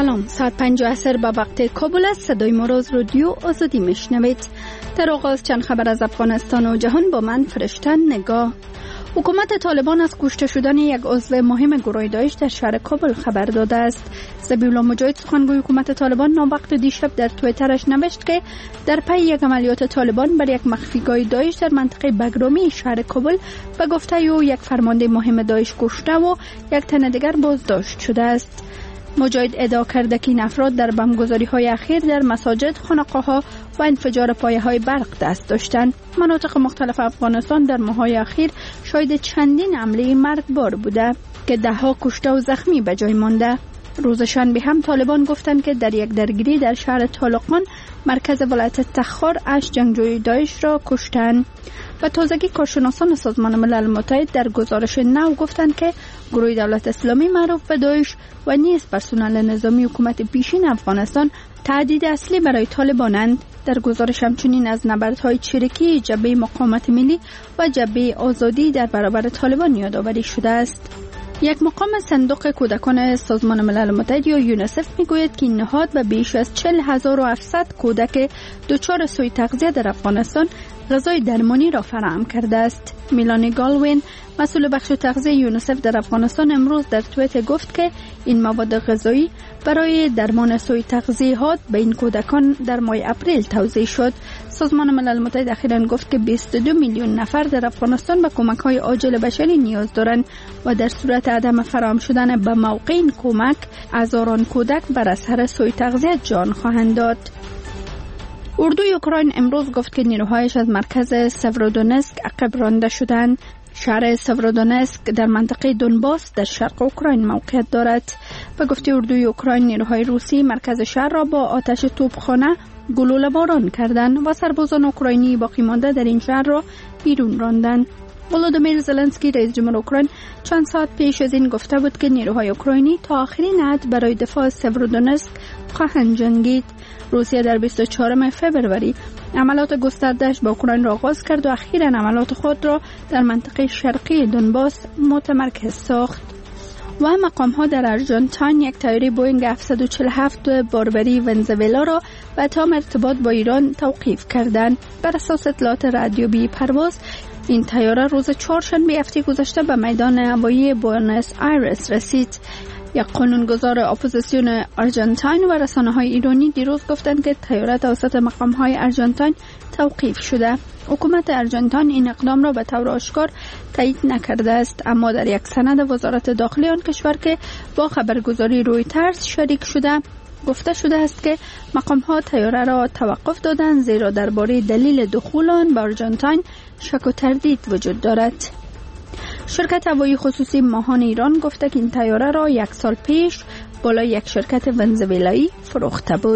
سلام، ساعت 5 عصر به وقت کابل است. صدای ما را از رادیو آزادی میشنوید. در آغاز چند خبر از افغانستان و جهان با من فرشته نگاه. حکومت طالبان از کشته شدن یک عضو مهم گروه داعش در شهر کابل خبر داده است. ذبیح الله مجاهد سخنگوی حکومت طالبان ناوقت دیشب در توییترش نوشت که در پی یک عملیات طالبان بر یک مخفیگاه داعش در منطقه بگرامی شهر کابل به گفته او یک فرمانده مهم داعش کشته و یک تن دیگر بازداشت شده است. مجاهد ادعا کرده که این افراد در بمبگذاری‌های اخیر در مساجد، خانقاه‌ها و انفجار پایه‌های برق دست داشتند. مناطق مختلف افغانستان در ماه‌های اخیر شاهد چندین حمله مرگبار بوده که ده‌ها کشته و زخمی به جای مانده. روز شنبه هم طالبان گفتند که در یک درگیری در شهر طالقان مرکز ولایت تخار 8 جنگجوی داعش را کشتند. و تازگی کارشناسان سازمان ملل متحد در گزارش نو گفتند که گروه دولت اسلامی معروف به داعش و نیز پرسنل نظامی حکومت پیشین افغانستان تهدید اصلی برای طالبانند. در گزارش همچنین از نبردهای چریکی جبهه مقاومت ملی و جبهه آزادی در برابر طالبان یادآوری شده است. یک مقام صندوق کودکان سازمان ملل متحد یا یونیسف میگوید که این نهاد به بیش از 40700 کودک دچار سوء تغذیه در افغانستان غذای درمانی را فراهم کرده است. میلانی گالوین مسئول بخش تغذیه یونیسف در افغانستان امروز در توییتر گفت که این مواد غذایی برای درمان سوء تغذیه ها به این کودکان در ماه اپریل توزیع شد. سازمان ملل متحد اخیراً گفت که 22 میلیون نفر در افغانستان به کمک‌های عاجل بشری نیاز دارند و در صورت عدم فراهم شدن به موقع این کمک هزاران کودک بر اثر سوء تغذیه جان خواهند داد. اردوی اوکراین امروز گفت که نیروهایش از مرکز سورودونسک عقب رانده شدند. شهر سورودونسک در منطقه دونباس در شرق اوکراین موقعیت دارد. به گفته اردوی اوکراین نیروهای روسی مرکز شهر را با آتش توپخانه گلوله باران کردند و سربازان اوکراینی باقی مانده در این شهر را بیرون راندند. ولودیمیر زلنسکی رئیس جمهور اوکراین چند ساعت پیش از این گفته بود که نیروهای اوکراینی تا آخرین حد برای دفاع از سورودونسک خواهند جنگید. روسیه در 24 فوریه عملیات گسترده‌اش با اوکراین را آغاز کرد و اخیراً عملیات خود را در منطقه شرقی دونباس متمرکز ساخت. و مقام‌ها در آرژانتین یک طیاره بوئینگ 747 باربری ونزوئلا را به تام ارتباط با ایران توقیف کردند. بر اساس اطلاعات رادیویی پرواز این طیاره روز چهارشنبه هفته گذشته به میدان هوایی بوئنوس آیرس رسید. یک قانونگذار اپوزیسیون آرژانتین و رسانه‌های ایرانی دیروز گفتند که طیاره توسط مقام‌های آرژانتین توقیف شده. حکومت آرژانتین این اقدام را به طور آشکار تایید نکرده است، اما در یک سند وزارت داخلی آن کشور که با خبرگزاری رویترز شریک شده گفته شده است که مقام‌ها طیاره را توقف دادند زیرا درباره دلیل دخول آن به آرژانتین شک و تردید وجود دارد. شرکت هوایی خصوصی ماهان ایران گفته که این طیاره را 1 سال پیش بالای یک شرکت ونزوئلایی فروخته بود.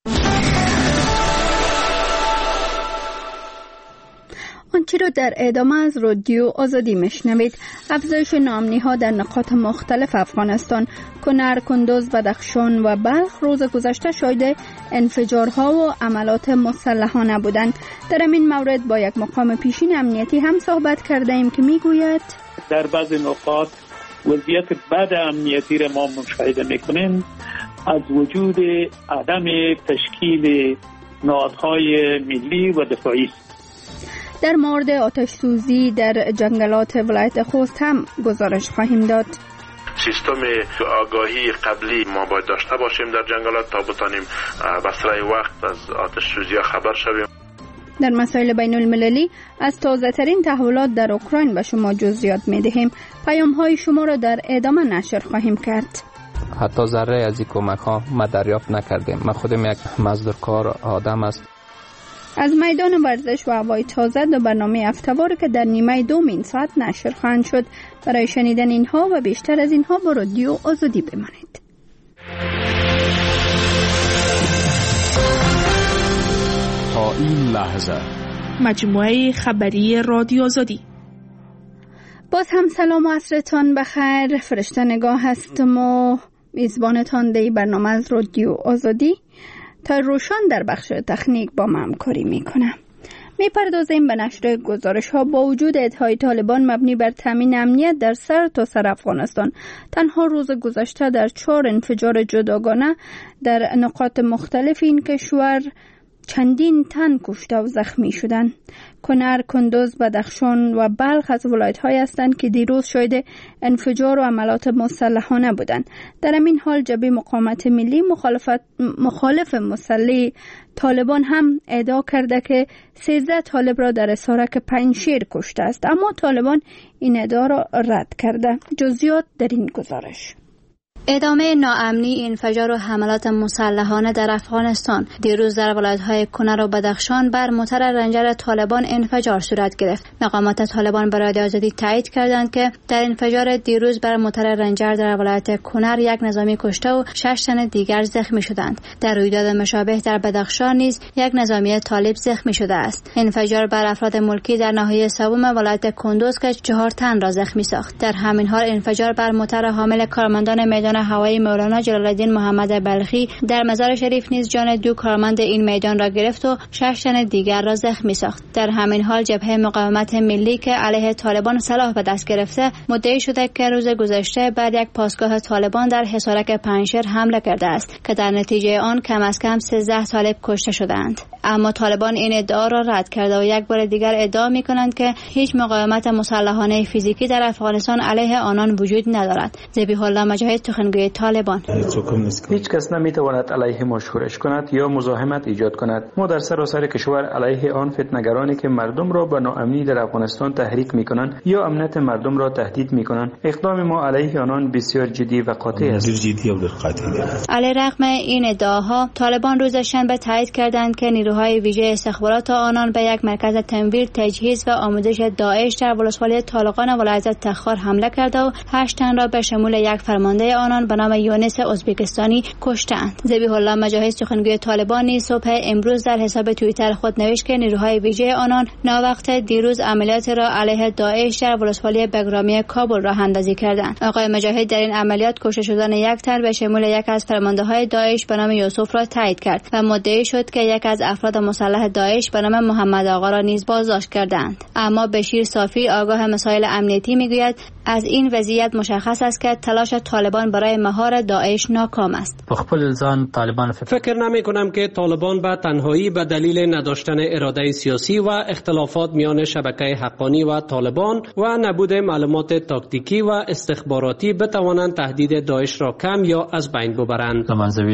آنچه را در ادامه از رادیو آزادی میشنوید. افزایش ناامنی‌ها در نقاط مختلف افغانستان، کنر، کندوز، بدخشان و بلخ روز گذشته شاهد انفجارها و عملات مسلحانه بودند. در این مورد با یک مقام پیشین امنیتی هم صحبت کرده ایم که میگوید در بعض نقاط وضعیت بد امنیتی را ما مشاهده میکنیم از وجود عدم تشکیل نهادهای ملی و دفاعی. در مورد آتش سوزی در جنگلات ولایت خوست هم گزارش خواهیم داد. سیستم آگاهی قبلی ما باید داشته باشیم در جنگلات تا بتانیم بسرعی وقت از آتش سوزی خبر شویم. در مسائل بین المللی از تازه ترین تحولات در اوکراین به شما جزئیات می دهیم. پیام های شما را در ادامه نشر خواهیم کرد. حتی ذره از این کمک ها ما دریافت نکردیم. من خودم یک مزدورکار آدم است. از میدان ورزش و هوای تازه دو برنامه هفته‌وار که در نیمه دوم این ساعت نشر خواهند شد. برای شنیدن اینها و بیشتر از اینها با رادیو آزادی بمانید. تا این لحظه مجموعه خبری رادیو آزادی. باز هم سلام و عصرتان بخیر. فرشته نگاه هستم و میزبانتان در برنامه از رادیو آزادی. تا روشان در بخش تکنیک با من همکاری میکنم. می‌پردازیم به نشر گزارش‌ها. با وجود ادعای طالبان مبنی بر تامین امنیت در سرتاسر افغانستان، تنها روز گذشته در 4 انفجار جداگانه در نقاط مختلف این کشور چندین تن کشته و زخمی شدند. کنر، کندوز، بدخشان و بلخ از ولایت‌هایی هستند که دیروز شاهد انفجار و حملات مسلحانه بودند. در همین حال جبهه مقاومت ملی مخالف مسلح طالبان هم ادعا کرده که 13 طالب را در اسارک پنجشیر کشته است، اما طالبان این ادعا را رد کرده. جزئیات در این گزارش. ادامه ناامنی، انفجار و حملات مسلحانه در افغانستان. دیروز در ولایت‌های کنر و بدخشان بر موتر رنجر طالبان انفجار صورت گرفت. مقامات طالبان به رادیو آزادی تایید کردند که در انفجار دیروز بر موتر رنجر در ولایت کنر 1 نظامی کشته و 6 تن دیگر زخمی شدند. در رویداد مشابه در بدخشان نیز 1 نظامی طالب زخمی شده است. انفجار بر افراد ملکی در ناحیه سوم ولایت کندوز که 4 تن را زخمی ساخت. در همین حال انفجار بر موتر حامل کارمندان میدان هوایی مولانا جلال الدین محمد بلخی در مزار شریف نیز جان 2 کارمند این میدان را گرفت و 6 تن دیگر را زخمی ساخت. در همین حال جبهه مقاومت ملی که علیه طالبان سلاح به دست گرفته مدعی شده که روز گذشته بر یک پاسگاه طالبان در حصارک پنجشیر حمله کرده است که در نتیجه آن کم از کم 13 طالب کشته شدند. اما طالبان این ادعا را رد کرده و یک بار دیگر ادعا می‌کنند که هیچ مقاومت مسلحانه فیزیکی در افغانستان علیه آنان وجود ندارد. ذبیح الله مجاهد، سخنگوی طالبان: هیچ کس نمیتواند علیه ما شورش کند یا مزاحمت ایجاد کند. ما در سراسر کشور علیه آن فتنه‌گرانی که مردم را به ناامنی در افغانستان تحریک می‌کنند یا امنیت مردم را تهدید می‌کنند، اقدام ما علیه آنان بسیار جدی و قاطع است. علیرغم این ادعاها، طالبان روز شنبه تایید کردند که نیروهای ویژه استخبارات آنان به یک مرکز تمویل، تجهیز و آموزش داعش در ولسوالی طالقان ولایت تخار حمله کرده و 8 تن را به شمول یک فرمانده آنان به نام یونس ازبکستانی کشتند. ذبیح الله مجاهد، سخنگوی طالبان، نیز صبح امروز در حساب توییتر خود نوشت که نیروهای ویژه آنان ناوقت دیروز عملیات را علیه داعش در ولسوالی بگرامی کابل راه اندازی کردند. آقای مجاهد در این عملیات کشته شدن 1 تن به شمول یک از فرمانده‌های داعش به نام یوسف را تایید کرد و مدعی شد که یک از افراد مسلح داعش به نام محمد آقا را نیز بازداشت کردند. اما بشیر صافی، آگاه مسائل امنیتی، میگوید از این وضعیت مشخص است که تلاش طالبان برای مهار داعش ناکام است. فکر نمی کنم که طالبان به تنهایی به دلیل نداشتن اراده سیاسی و اختلافات میان شبکه حقانی و طالبان و نبود معلومات تاکتیکی و استخباراتی بتوانند تهدید داعش را کم یا از بین ببرند.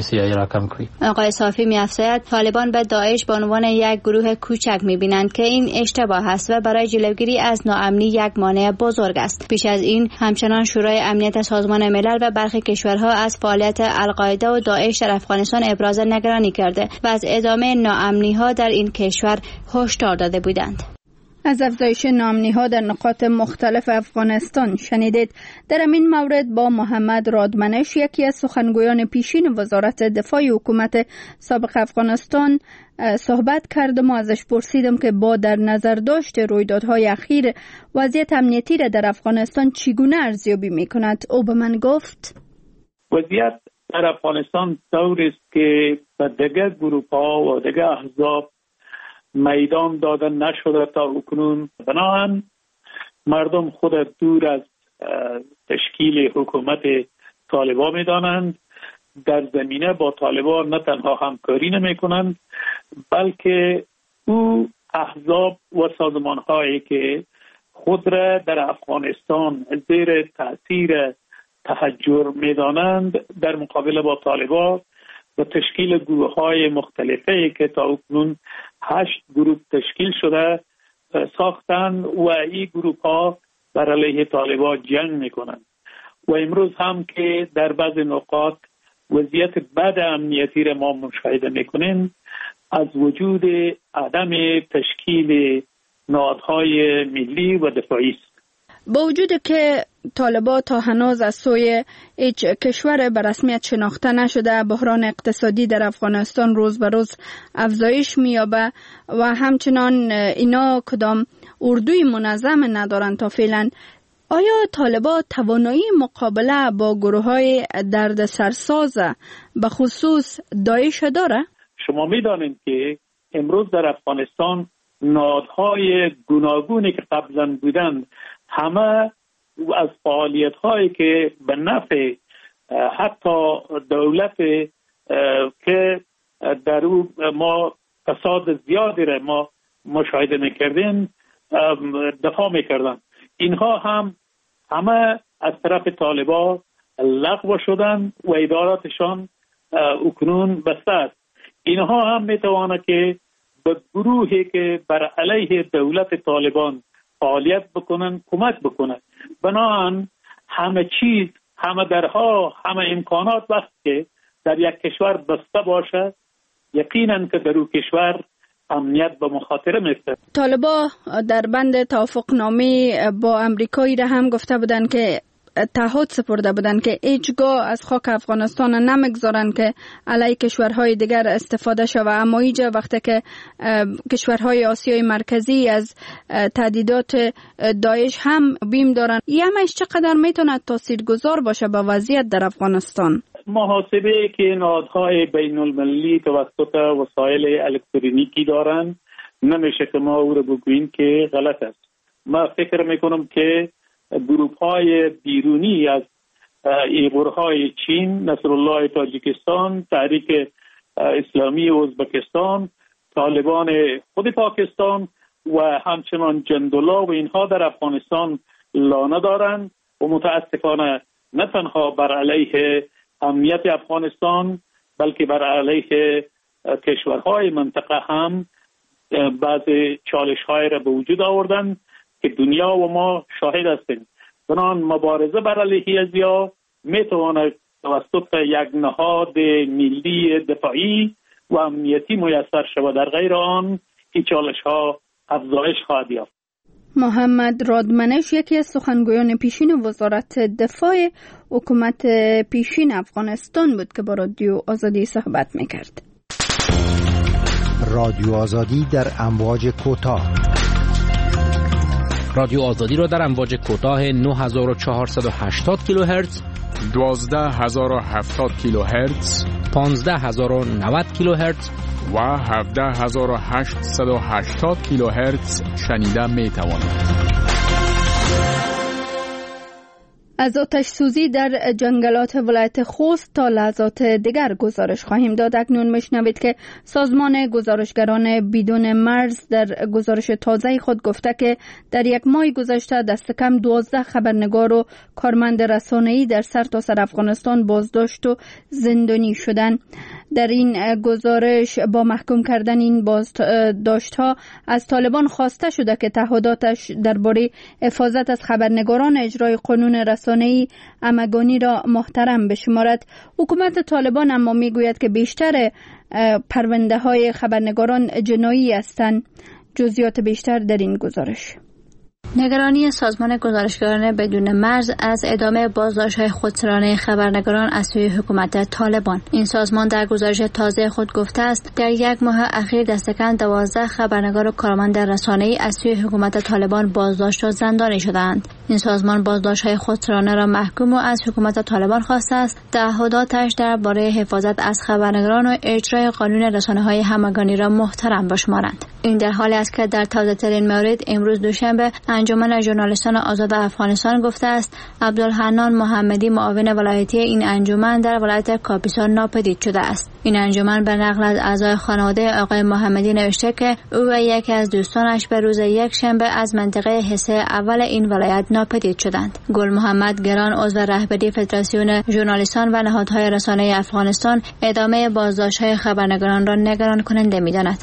آقای صافی می‌افزاید طالبان به داعش به عنوان یک گروه کوچک می‌بینند که این اشتباه است و برای جلوگیری از ناامنی یک مانع بزرگ است. پیش از این همچنان شورای امنیت سازمان ملل و برخی کشورها از فعالیت القاعده و داعش در افغانستان ابراز نگرانی کرده و از ادامه ناامنی‌ها در این کشور هشدار داده بودند. از افزایش ناامنی‌ها در نقاط مختلف افغانستان شنیدید. در این مورد با محمد رادمنش، یکی از سخنگویان پیشین وزارت دفاع حکومت سابق افغانستان، صحبت کردم و ازش پرسیدم که با در نظر داشت رویدادهای اخیر وضعیت امنیتی را در افغانستان چگونه ارزیابی می‌کند. او به من گفت: وضعیت در افغانستان طوری است که به دیگر گروه‌ها و دیگر احزاب میدان داده نشده تا اکنون. بنابراین مردم خود دور از تشکیل حکومت طالبان می‌دانند. در زمینه با طالبان نه تنها همکاری نمی‌کنند، بلکه او احزاب و سازمان‌هایی که خود را در افغانستان زیر تأثیر تحجر می‌دانند در مقابله با طالبان و تشکیل گروه‌های مختلفی که تا اکنون 8 گروه تشکیل شده ساختند و این گروه‌ها بر علیه طالبان جنگ می‌کنند. و امروز هم که در بعض نقاط وضعیت بد امنیتی را ما مشاهده می‌کنیم از وجود عدم تشکیل نهادهای ملی و دفاعی است. با وجود که طالبان تا هنوز از سوی هیچ کشور به رسمیت شناخته نشده، بحران اقتصادی در افغانستان روز به روز افزایش می‌یابد و همچنان اینا کدام اردوی منظم ندارند تا فعلا. آیا طالبان توانایی مقابله با گروه‌های دردسرساز به خصوص داعش داره؟ شما می‌دانید که امروز در افغانستان نهادهای گوناگونی که قبلا بودند همه از فعالیت‌هایی که به نفع حتی دولت که در او ما فساد زیادی را ما مشاهده میکردیم دفاع میکردن. اینها هم همه از طرف طالبان لغو شدن و اداراتشان اکنون بسته است. اینها هم میتواند که به گروهی که بر علیه دولت طالبان فعالیت بکنن کمک بکنند. بنابراین همه چیز، همه درها، همه امکانات وقت که در یک کشور بسته باشه، یقینا که در اون کشور امنیت به مخاطره میفته. طالبان در بند توافقنامه با امریکایی را هم گفته بودن که تعهد سپرده بودن که هیچگاه از خاک افغانستان نمیگذارن که علیه کشورهای دیگر استفاده شود. اما اینجا وقتی که کشورهای آسیای مرکزی از تهدیدات داعش هم بیم دارن، این همش چقدر میتونه تاثیرگذار باشه به وضعیت در افغانستان؟ محاسبه که نهادهای بین المللی توسط وسایل الکترونیکی دارن نمیشه که ما او رو بگوییم که غلط است. ما فکر میکنم که گروه‌های بیرونی از ایغورهای چین، نصرالله تاجیکستان، تحریک اسلامی ازبکستان، طالبان خود پاکستان و همچنان جندولا و اینها در افغانستان لانه دارند و متاسفانه نه تنها بر علیه امنیت افغانستان بلکه بر علیه کشورهای منطقه هم بعض چالش‌های را به وجود آوردن که دنیا و ما شاهد هستیم. بنابراین مبارزه بر علیه ازیا میتواند توسط یک نهاد ملی دفاعی و امنیتی میسر شود، در غیر آن این چالش‌ها افزایش خواهد یافت. محمد رادمنش یکی از سخنگویان پیشین وزارت دفاع حکومت پیشین افغانستان بود که با رادیو آزادی صحبت میکرد. رادیو آزادی در امواج کوتاه. رادیو آزادی را در امواج کوتاه 9480 کیلوهرتز، 12070 کیلوهرتز، 15090 کیلوهرتز و 17880 کیلوهرتز شنیده می توانید. از آتش سوزی در جنگلات ولایت خوست تا لحظات دیگر گزارش خواهیم داد. اکنون میشنوید که سازمان گزارشگران بدون مرز در گزارش تازه خود گفته که در یک ماه گذشته دست کم 12 خبرنگار و کارمند رسانه‌ای در سرتاسر افغانستان بازداشت و زندانی شدند. در این گزارش با محکوم کردن این بازداشت‌ها از طالبان خواسته شده که تعهداتش درباره حفاظت از خبرنگاران اجرای قانون رسانه‌ای همگانی را محترم بشمارد. حکومت طالبان اما میگوید که بیشتر پرونده‌های خبرنگاران جنایی هستند. جزئیات بیشتر در این گزارش. نگرانی سازمان گزارشگران بدون مرز از ادامه بازداشت‌های خودسرانه خبرنگاران از سوی حکومت طالبان. این سازمان در گزارش تازه خود گفته است در یک ماه اخیر دست کم 12 خبرنگار و کارمند رسانه‌ای از سوی حکومت طالبان بازداشت و زندانی شدند. این سازمان بازداشت‌های خودسرانه را محکوم و از حکومت طالبان خواسته است تعهداتش درباره حفاظت از خبرنگاران و اجرای قانون رسانه‌های همگانی را محترم بشمارند. این در حالی است که در تازه‌ترین مورد امروز دوشنبه انجمن ژورنالیستان آزاد افغانستان گفته است عبدالحنان محمدی معاون ولایتی این انجمن در ولایت کاپیسا ناپدید شده است. این انجمن به نقل از اعضای خانواده آقای محمدی نوشته که او و یکی از دوستانش به روز یکشنبه از منطقه حصه اول این ولایت ناپدید شدند. گل محمد گران عضو رهبری فدراسیون ژورنالیستان و نهادهای رسانه افغانستان ادامه بازداشت‌های خبرنگاران را نگران کننده می‌داند.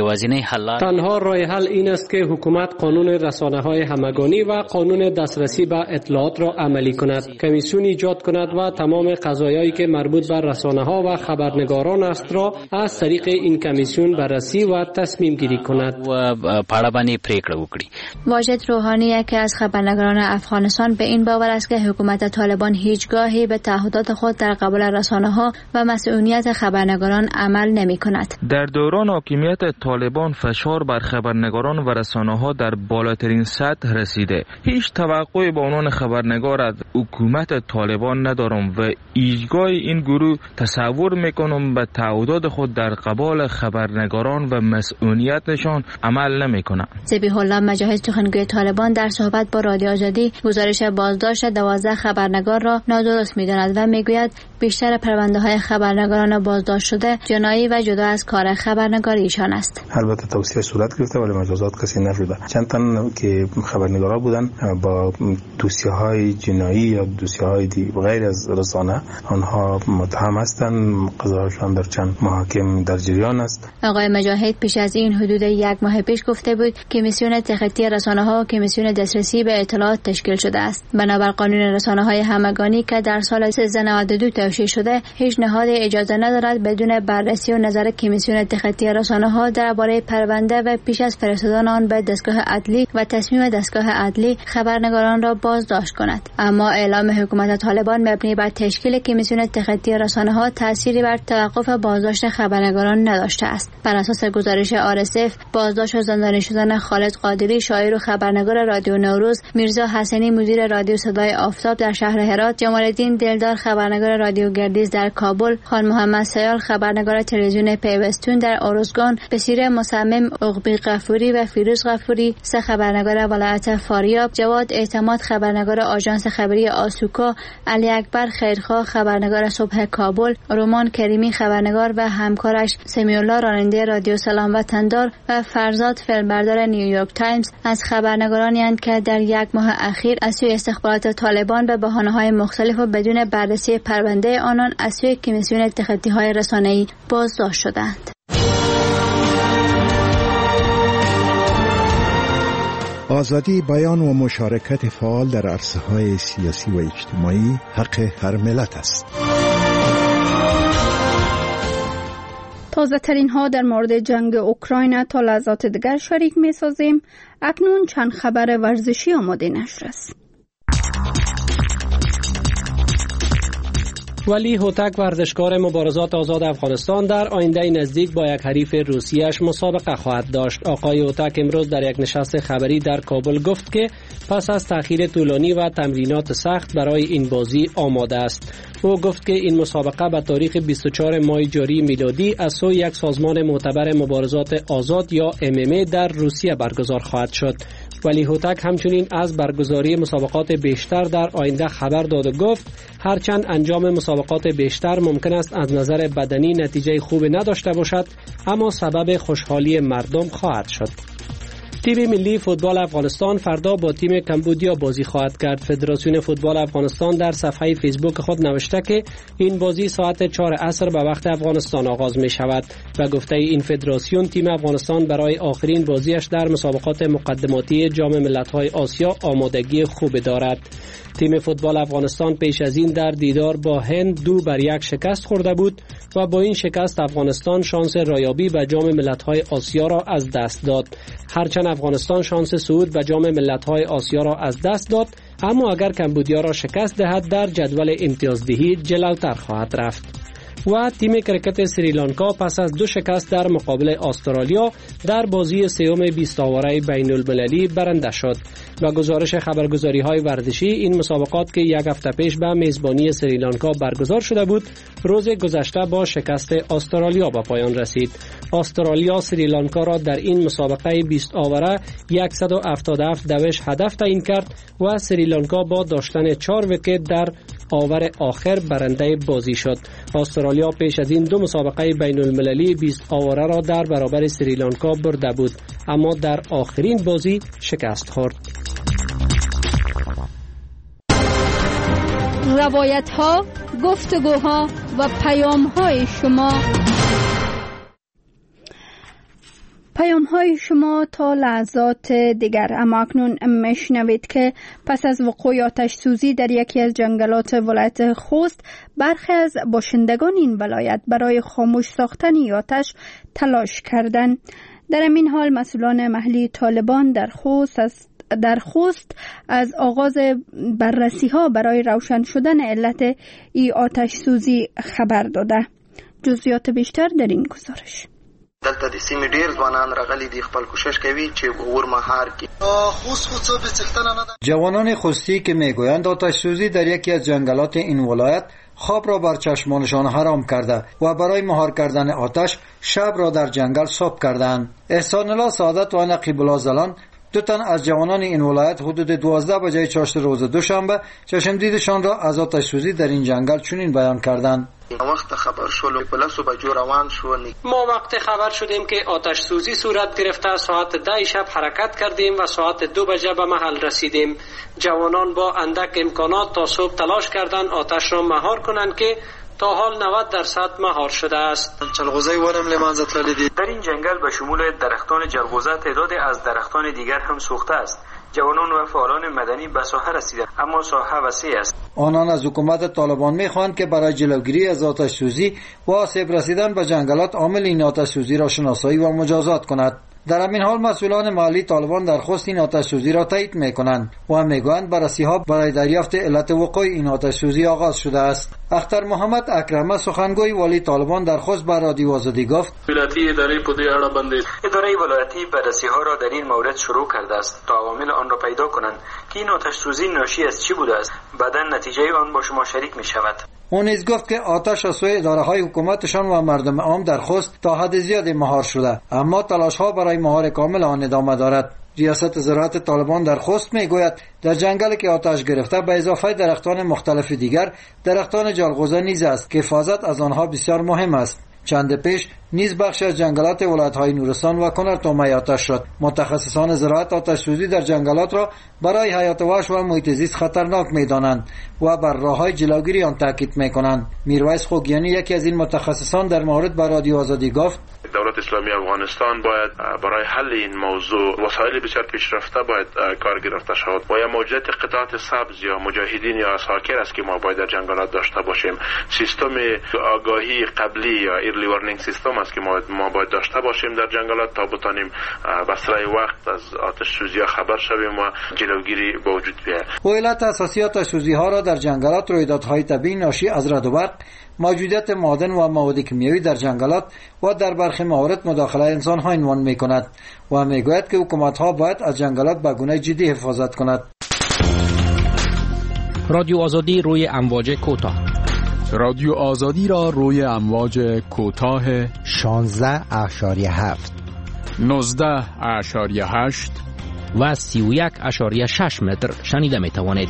تنها راه حل این است که حکومت قانون رسانه‌های همگانی و قانون دسترسی به اطلاعات را عملی کند، کمیسیون ایجاد کند و تمام قضایایی که مربوط به رسانه‌ها و خبرنگاران است را از طریق این کمیسیون بررسی و تصمیم گیری کند و پړه پریکړه وکړي. واجد روحانی یکی از خبرنگاران افغانستان به این باور است که حکومت طالبان هیچگاهی به تعهدات خود در قبال رسانه‌ها و مسئولیت خبرنگاران عمل نمی‌کند. در دوران حاکمیت طالبان فشار بر خبرنگاران و رسانه‌ها در بالاترین سطح رسیده. هیچ توقعی به عنوان خبرنگار از حکومت طالبان ندارم و ایجگاه این گروه تصور میکنم به تعهدات خود در قبال خبرنگاران و مسئولیتشان عمل نمیکنند. ذبیح الله مجاهد سخنگوی طالبان در صحبت با رادیو آزادی گزارش بازداشت 12 خبرنگار را نادرست می‌داند و میگوید بیشتر پرونده‌های خبرنگاران بازداشت شده جنایی و جدا از کار خبرنگاری ایشان است. البته توصیه صورت گرفته ولی مجازات کسی نشده. چند تن که خبرنگارا بودن با دوسیه‌های جنایی یا دوسیه‌های غیر از رسانه آنها متهم هستند. قضاوتشان در چند محاکم در جریان است. آقای مجاهد پیش از این حدود 1 ماه پیش گفته بود که کمیسیون تخطی رسانه‌ها و کمیسیون دسترسی به اطلاعات تشکیل شده است. بنابر قانون رسانه‌های همگانی که در سال 1392 توشیح شده، هیچ نهاد اجازه ندارد بدون بررسی و نظر کمیسیون تخطی رسانه‌ها درباره پرونده و پیش از فرستادن آن به دستگاه عدلی و تصمیم دستگاه عدلی خبرنگاران را بازداشت کند. اما اعلام حکومت طالبان مبنی بر تشکیل کمیسیون تخطی رسانه‌ها تأثیری بر توقف بازداشت خبرنگاران نداشته است. بر اساس گزارش RSF، بازداشت و زندانی شدن خالد قادری شاعر و خبرنگار رادیو نوروز، میرزا حسنی مدیر رادیو صدای آفتاب در شهر هرات، جمال الدین دلدار خبرنگار رادیو گردیز در کابل، خان محمد سیال خبرنگار تلویزیون پیوستون در اورزگان، بصیر مصمم، عقبی غفوری و فیروز غفوری سه خبرنگار ولایت فاریاب، جواد اعتماد خبرنگار آژانس خبری آسوکا، علی اکبر خیرخواه خبرنگار صبح کابل، رومان کریمی خبرنگار و همکارش سمی‌الله راننده رادیو سلام وطندار و فرزاد فیلمبردار نیویورک تایمز از خبرنگارانی اند که در 1 ماه اخیر از سوی استخبارات طالبان به بهانه‌های مختلف و بدون بررسی پرونده آنان از سوی کمیسیون تخطی‌های رسانه‌ای بازداشت شدند. آزادی بیان و مشارکت فعال در عرصه‌های سیاسی و اجتماعی حق هر ملت است. تازه ترین ها در مورد جنگ اوکراین تا لحظات دیگر شریک می سازیم. اکنون چند خبر ورزشی آماده نشر است. ولی هوتک ورزشکار مبارزات آزاد افغانستان در آینده نزدیک با یک حریف روسیه‌اش مسابقه خواهد داشت. آقای هوتک امروز در یک نشست خبری در کابل گفت که پس از تأخیر طولانی و تمرینات سخت برای این بازی آماده است. او گفت که این مسابقه به تاریخ 24 ماه جاری میلادی از سوی یک سازمان معتبر مبارزات آزاد یا MMA در روسیه برگزار خواهد شد. ولی هوتک همچنین از برگزاری مسابقات بیشتر در آینده خبر داد و گفت هرچند انجام مسابقات بیشتر ممکن است از نظر بدنی نتیجه خوب نداشته باشد، اما سبب خوشحالی مردم خواهد شد. تیم ملی فوتبال افغانستان فردا با تیم کمبودیا بازی خواهد کرد. فدراسیون فوتبال افغانستان در صفحه فیسبوک خود نوشته که این بازی ساعت 4 عصر به وقت افغانستان آغاز می شود و گفته این فدراسیون تیم افغانستان برای آخرین بازیش در مسابقات مقدماتی جام ملت‌های آسیا آمادگی خوب دارد. تیم فوتبال افغانستان پیش از این در دیدار با هند 2-1 شکست خورده بود و با این شکست افغانستان شانس رایابی به جام ملت‌های آسیا را از دست داد. هرچند افغانستان شانس صعود به جام ملت‌های آسیا را از دست داد، اما اگر کمبودیا را شکست دهد در جدول امتیازدهی جلوتر خواهد رفت. و تیم کرکت سریلانکا پس از 2 شکست در مقابل استرالیا در بازی سوم 20 آوره بین المللی برنده شد. و گزارش خبرگزاری‌های ورزشی این مسابقات که 1 هفته پیش به میزبانی سریلانکا برگزار شده بود، روز گذشته با شکست استرالیا به پایان رسید. استرالیا سریلانکا را در این مسابقه 20 آوره 177 دوش هدف تعیین کرد و سریلانکا با داشتن 4 ویکت در آور آخر برنده بازی شد. استرالیا پیش از این 2 مسابقه بین المللی 20 آوره را در برابر سریلانکا برده بود، اما در آخرین بازی شکست خورد. روایت ها، گفتگوها و پیام های شما تا لحظات دیگر. اما اکنون میشنوید که پس از وقوع آتش سوزی در یکی از جنگلات ولایت خوست، برخی از باشندگان این ولایت برای خاموش ساختن آتش تلاش کردند. در این حال مسئولان محلی طالبان در خوست از آغاز بررسی ها برای روشن شدن علت ای آتش سوزی خبر داده. جزئیات بیشتر در این گزارش. دلته د سیمې ډیر ځوانان راغلي دي خپل کوشش کوي چې اور مهار کی جوانان خوستی که میگویند آتش سوزی در یکی از جنگلات این ولایت خواب را بر چشمانشان حرام کرده و برای مهار کردن آتش شب را در جنگل صبح کردند. احسان الله سعادت و نقیب الله زلان، دو تن از جوانان این ولایت حدود 12 بجه چاشت روز دوشنبه چشمدیدشان را از آتش سوزی در این جنگل چنین بیان کردند. وقت خبر شد پلسو بجو روان شو. ما وقت خبر شدیم که آتش سوزی صورت گرفته ساعت 10 شب حرکت کردیم و ساعت 2 بجه به محل رسیدیم. جوانان با اندک امکانات تا صبح تلاش کردند آتش را مهار کنند که تا حال 90% مهار شده است. چلغوزه ورم لمانزه تلدی. در این جنگل به شمول درختان جلغوزه تعداد از درختان دیگر هم سوخته است. جوانان و فعالان مدنی به ساحه رسیدند اما ساحه وسیع است. آنان از حکومت طالبان می‌خواهند که برای جلوگیری از آتش سوزی و آسیب رسیدن به جنگلات عامل این آتش سوزی را شناسایی و مجازات کند. در همین حال مسئولان محلی طالبان درخواست این آتش سوزی را تایید می‌کنند و میگویند بررسی‌ها برای دریافت علت وقوع این آتش سوزی آغاز شده است. اختر محمد اکرمه سخنگوی والی طالبان درخواست بر رادیو آزادی گفت: ولایتی اداره ولایتی بررسی‌ها را در این مورد شروع کرده است تا عوامل آن را پیدا کنند که این آتش سوزی ناشی از چی بوده است. بعداً نتیجه آن با شما شریک می‌شود. او نیز گفت که آتش از سوی اداره‌های حکومتشان و مردم عام در خوست تا حد زیادی مهار شده، اما تلاش‌ها برای مهار کامل آن ادامه دارد. ریاست زراعت طالبان در خوست میگوید در جنگلی که آتش گرفته به اضافه درختان مختلف دیگر درختان جلغوزه نیز است که حفاظت از آنها بسیار مهم است. چند پیش نیز بخش از جنگلات ولایت‌های نورستان و کنر تومه آتش شد. متخصصان زراعت آتش سوزی در جنگلات را برای حیات وحش و محیط زیست خطرناک می‌دانند و بر راه‌های جلوگیری آن تاکید می‌کنند. میرویس خوگیانی یکی از این متخصصان در مورد با رادیو آزادی گفت: دولت اسلامی افغانستان باید برای حل این موضوع وسایل بسیار پیشرفته باید کار گرفته شود و یا موجودیت قطعات سبز یا مجاهدین یا اساکر است که ما باید در جنگلات داشته باشیم. سیستم آگاهی قبلی یا ایرلی وارنینگ سیستم است که ما باید داشته باشیم در جنگلات تا بتانیم بسرعه وقت از آتش سوزی خبر شویم و جلوگیری به وجود بیاید. علت اساسی آتش سوزی ها را در جنگلات رویدادهای طبیعی ناشی از رعد و برق، موجودیت معادن و مواد کیمیایی در جنگلات و در برخی موارد مداخله انسان ها عنوان می کند و می گوید که حکومت ها باید از جنگلات به گونه جدی حفاظت کند. رادیو آزادی روی امواج کوتاه. رادیو آزادی را روی امواج کوتاه 16.7 19.8 و 31.6 متر شنیده می توانید.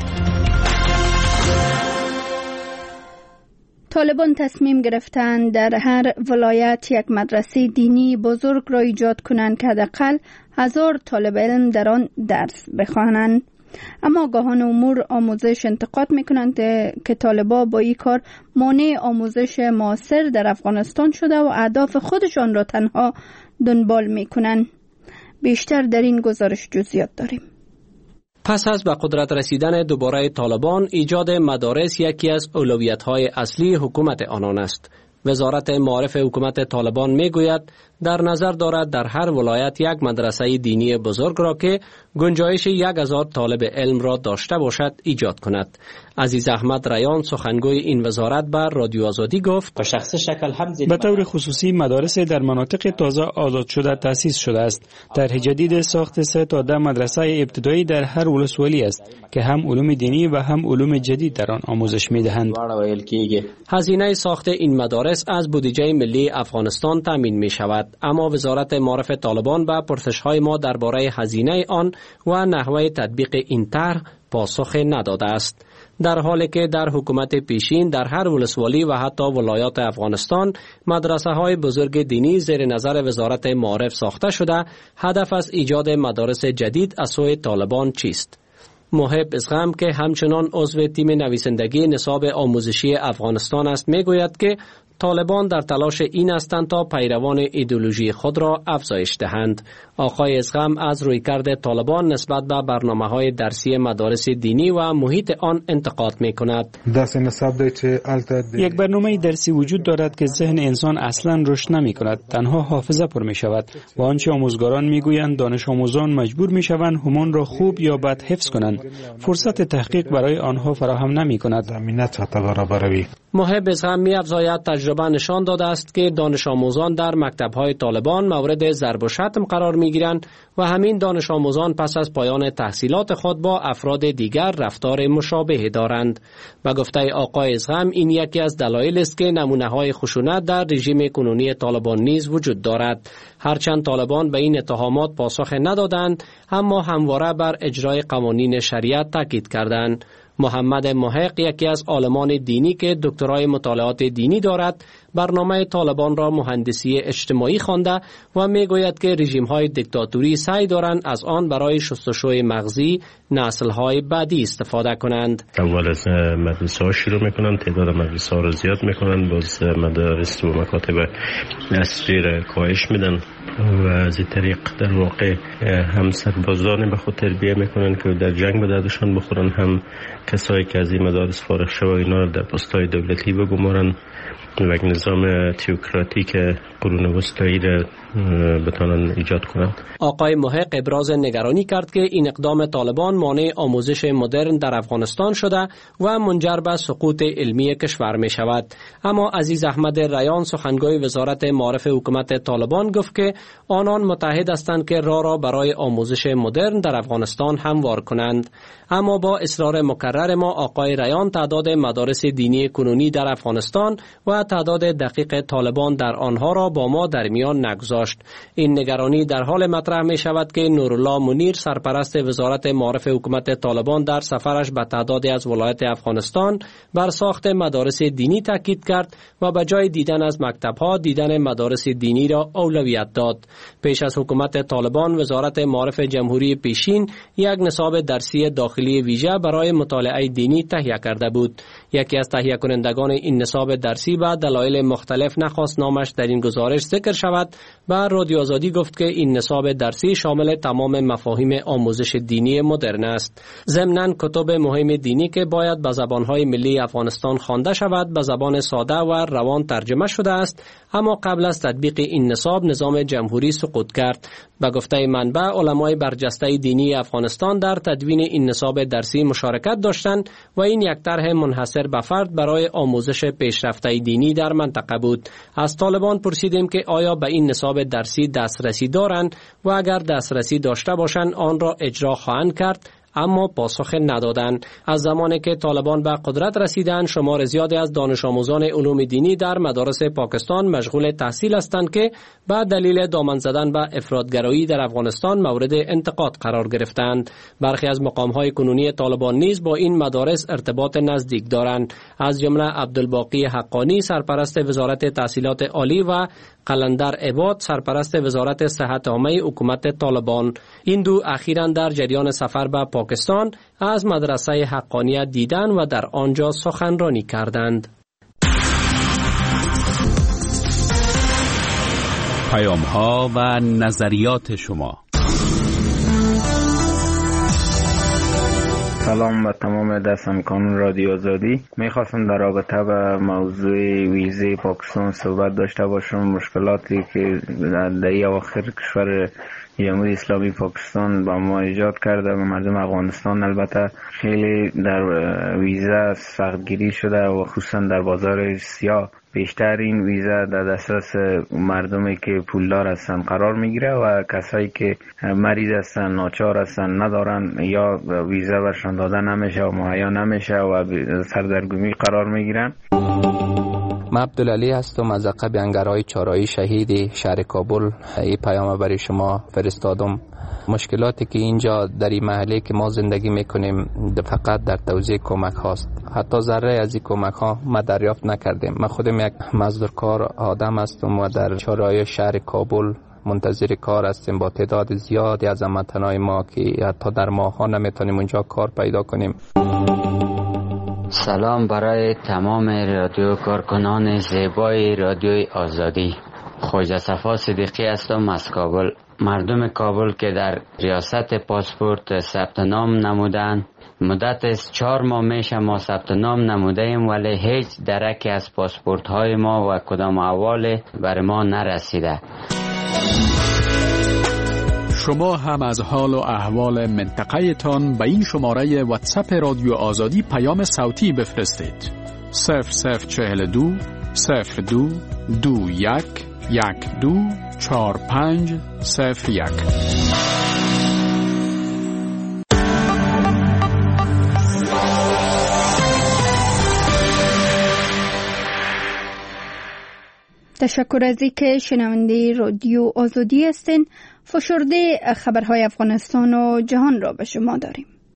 طالبان تصمیم گرفتند در هر ولایت یک مدرسه دینی بزرگ را ایجاد کنند که حداقل 1000 طالب علم در آن درس بخوانند. اما آگاهان امور آموزش انتقاد میکنند که طالبان با این کار مانع آموزش معاصر در افغانستان شده و اهداف خودشان را تنها دنبال میکنند. بیشتر در این گزارش جزئیات داریم. پس از به قدرت رسیدن دوباره طالبان، ایجاد مدارس یکی از اولویت‌های اصلی حکومت آنان است. وزارت معارف حکومت طالبان میگوید در نظر دارد در هر ولایت یک مدرسه دینی بزرگ را که گنجایش 1000 طالب علم را داشته باشد ایجاد کند. عزیز احمد ریان سخنگوی این وزارت بر رادیو آزادی گفت: به شخص شکل هم به طور خصوصی مدارس در مناطق تازه آزاد شده تأسیس شده است. طرح جدید ساخت 3 تا 10 مدرسه ابتدایی در هر ولسوالی است که هم علوم دینی و هم علوم جدید در آن آموزش می‌دهند. هزینه ساخت این مدارس از بودجه ملی افغانستان تامین می‌شود، اما وزارت معارف طالبان به پرسش‌های ما درباره هزینه آن و نحوه تطبیق این طرح پاسخ نداده است. در حالی که در حکومت پیشین در هر ولسوالی و حتی ولایات افغانستان مدرسه‌های بزرگ دینی زیر نظر وزارت معارف ساخته شده، هدف از ایجاد مدارس جدید از سوی طالبان چیست؟ محب ازغم که همچنان عضو تیم نویسندگی نصاب آموزشی افغانستان است میگوید که طالبان در تلاش این هستند تا پیروان ایدئولوژی خود را افزایش دهند. آقای ازغم از رویکرد طالبان نسبت به برنامه‌های درسی مدارس دینی و محیط آن انتقاد می‌کند. یک برنامه درسی وجود دارد که ذهن انسان اصلاً رشد نمی‌کند، تنها حافظه پر می‌شود و آنچه آموزگاران می‌گویند دانش آموزان مجبور می‌شوند همان را خوب یا بد حفظ کنند. فرصت تحقیق برای آنها فراهم نمی‌کند. محب ازغم می‌افزاید تجربه تجربه نشان داده است که دانش آموزان در مکتب‌های طالبان مورد ضرب و شتم قرار می‌گیرند و همین دانش آموزان پس از پایان تحصیلات خود با افراد دیگر رفتار مشابه دارند. به گفته آقای ازغم این یکی از دلایل است که نمونه‌های خشونت در رژیم کنونی طالبان نیز وجود دارد. هرچند طالبان به این اتهامات پاسخ ندادند، اما همواره بر اجرای قوانین شریعت تاکید کردند. محمد محق، یکی از عالمان دینی که دکترای مطالعات دینی دارد، برنامه طالبان را مهندسی اجتماعی خوانده و میگوید که رژیم‌های دیکتاتوری سعی دارند از آن برای شستشوی مغزی نسل‌های بعدی استفاده کنند. اول از مدرسه‌ها شروع میکنن، تعداد مدرسه‌ها را زیاد میکنن، باز مدارس و مکاتب اصلی را کاهش میدن و از این طریق در واقع هم سربازان به خود تربیه میکنن که در جنگ به دردشان بخورن، هم کسایی که از این مدارس فارغ شوند اینا را در پست‌های دولتی بگمارن و یک نظام تئوکراتیک قرون وسطایی را بتونن ایجاد کنند. آقای محق ابراز نگرانی کرد که این اقدام طالبان مانع آموزش مدرن در افغانستان شده و منجر به سقوط علمی کشور می شود. اما عزیز احمد ریان، سخنگوی وزارت معارف حکومت طالبان، گفت که آنان متحد هستند که راه را برای آموزش مدرن در افغانستان هموار کنند. اما با اصرار مکرر ما، آقای ریان تعداد مدارس دینی کنونی در افغانستان و تعداد دقیق طالبان در آنها را با ما در میان نگذاشت. این نگرانی در حال مطرح می شود که نورالله منیر، سرپرست وزارت معارف حکومت طالبان، در سفرش به تعدادی از ولایت افغانستان بر ساخت مدارس دینی تاکید کرد و به جای دیدن از مکتب‌ها دیدن مدارس دینی را اولویت داد. پیش از حکومت طالبان، وزارت معارف جمهوری پیشین یک نصاب درسی داخلی ویژه برای مطالعه دینی تهیه کرده بود. یکی از تهیه کنندگان این نصاب درسی به دلایل مختلف نخواست نامش در این گزارش ذکر شود. به رادیو آزادی گفت که این نصاب درسی شامل تمام مفاهیم آموزش دینی مدرن است. ضمناً کتب مهم دینی که باید به زبانهای ملی افغانستان خوانده شود به زبان ساده و روان ترجمه شده است، اما قبل از تطبیق این نصاب نظام جمهوری سقوط کرد. به گفته منبع، علمای برجسته دینی افغانستان در تدوین این نصاب درسی مشارکت داشتند و این یک طرح منحصر به فرد برای آموزش پیشرفته دینی در منطقه بود. از طالبان پرسیدیم که آیا به این نصاب درسی دسترسی دارند و اگر دسترسی داشته باشند آن را اجرا خواهند کرد، اما پاسخ ندادند. از زمانی که طالبان به قدرت رسیدند، شمار زیادی از دانش آموزان علوم دینی در مدارس پاکستان مشغول تحصیل هستند که به دلیل دامن زدن به افراطگرایی در افغانستان مورد انتقاد قرار گرفتند. برخی از مقام‌های کنونی طالبان نیز با این مدارس ارتباط نزدیک دارند، از جمله عبدالباقی حقانی، سرپرست وزارت تحصیلات عالی، و قلندر عباد، سرپرست وزارت صحت عامه حکومت طالبان. این دو اخیراً در جریان سفر به پاکستان از مدرسه حقانیت دیدند و در آنجا سخنرانی کردند. پیام‌ها و نظریات شما. سلام به تمام دستمکانان رادیو آزادی. میخواستم در رابطه به موضوع ویزه پاکستان صحبت داشته باشم. مشکلاتی که در اواخر کشور جمهوری اسلامی پاکستان با ما ایجاد کرده و مردم افغانستان البته خیلی در ویزه سختگیری شده و خصوصا در بازار سیاه بیشتر این ویزه در دسترس مردمی که پولدار هستن قرار میگیره و کسایی که مریض هستن، ناچار هستن، ندارن یا ویزه برشان داده نمیشه و مهیا نمیشه و سردرگمی قرار میگیرن. من عبدالعلی هستم از عقب انگرهای چهارراه شهید شهر کابل. این پیام برای شما فرستادم. مشکلاتی که اینجا در این محله که ما زندگی میکنیم فقط در توزیع کمک هاست. حتی ذره از این کمک ها ما دریافت نکردیم. من خودم یک مزدورکار آدم هستم و در چهارراه شهر کابل منتظر کار هستیم با تعداد زیادی از هموطنان ما که حتی در ماه ها نمیتونیم اونجا کار پیدا کنیم. سلام برای تمام رادیو کارکنان زیبای رادیوی آزادی. خواجه صفا صدیقی هستم از کابل. مردم کابل که در ریاست پاسپورت ثبت نام نمودند، مدت از 4 ماه میشه ما ثبت نام نموده ایم ولی هیچ درکی از پاسپورت های ما و کدام احوال بر ما نرسیده. شما هم از حال و احوال منطقه تان به این شماره واتساپ رادیو آزادی پیام صوتی بفرستید. 0042 02-21-12-4501. تشکر از اینکه شنونده رادیو آزادی هستین. فشرده خبرهای افغانستان و جهان را به شما داریم.